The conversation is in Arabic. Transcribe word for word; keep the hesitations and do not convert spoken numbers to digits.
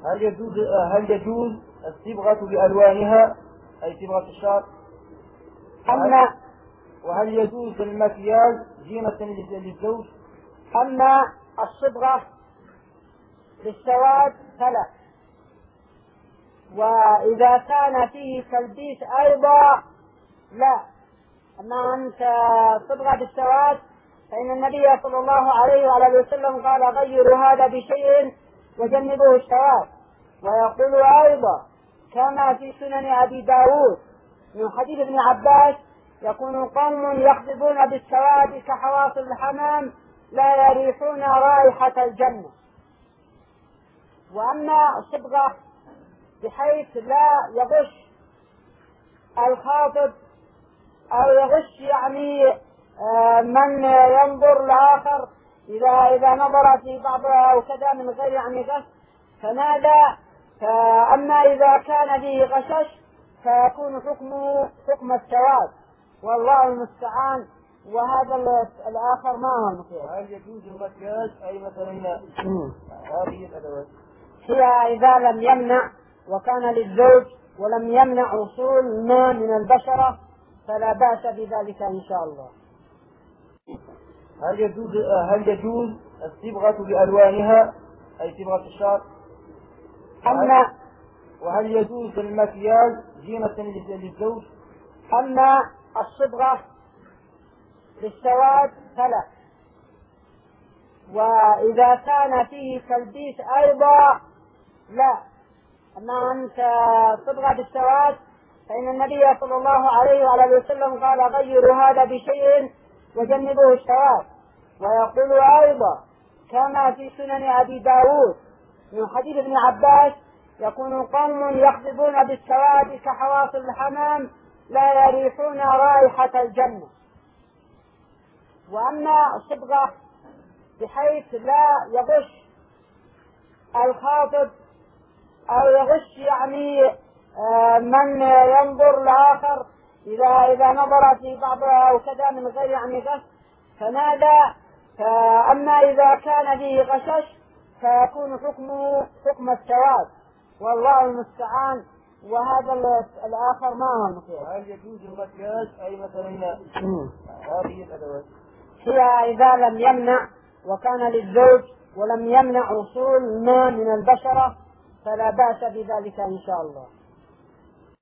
هل يجوز هل يجوز الصبغة بألوانها أي صبغة الشعر؟ أما وهل يجوز المكياج زينة للزوج؟ أما الصبغة بالسواد فلا، وإذا كان فيه تلبيس أيضا لا. أما أنت صبغة بالسواد فإن النبي صلى الله عليه وعلى وسلم قال غيروا هذا بشيء وجنبوه السواد. ويقول أيضا كما في سنن أبي داود من حديث ابن عباس يكون قوم يخضبون بالسواد كحواصل الحمام لا يريحون رائحة الجنة. وأما الصبغة بحيث لا يغش الخاطب أو يغش يعني من ينظر لآخر إذا إذا نظر في بعضها أو كذا من غير يعني غش فماذا؟ فأما إذا كان به غشش فيكون حكمه حكم السواد والله المستعان. وهذا الآخر ما هو المكياج. هل يجوز المكياج أي مثلا هذه الأدوات؟ هي إذا لم يمنع وكان للزوج ولم يمنع وصول ما من البشرة فلا بأس بذلك إن شاء الله. هل يجوز هل يجوز الصبغة بألوانها أي صبغة الشعر؟ أما وهل يجوز المكياج زينة للزوج؟ أما الصبغة بالسواد فلا، وإذا كان فيه تلبيس أيضا لا. أما أنت صبغة بالسواد فإن النبي صلى الله عليه وعلى وسلم قال غيروا هذا بشيء وجنبوه السواد. ويقول أيضا كما في سنن أبي داود من حديث ابن عباس يكون قوم يخضبون بالسواد كحواصل الحمام لا يريحون رائحة الجنة. وأما الصبغة بحيث لا يغش الخاطب أو يغش يعني من ينظر لآخر إذا إذا نظر في بعضها أو كذا من غير يعني غش فماذا؟ فأما إذا كان به غشش فيكون حكمه حكم السواد والله المستعان. وهذا الآخر ما هو المكياج. هل يجوز المكياج أي مثلا هذه الأدوات؟ هي إذا لم يمنع وكان للزوج ولم يمنع وصول ما من البشرة فلا بأس بذلك إن شاء الله.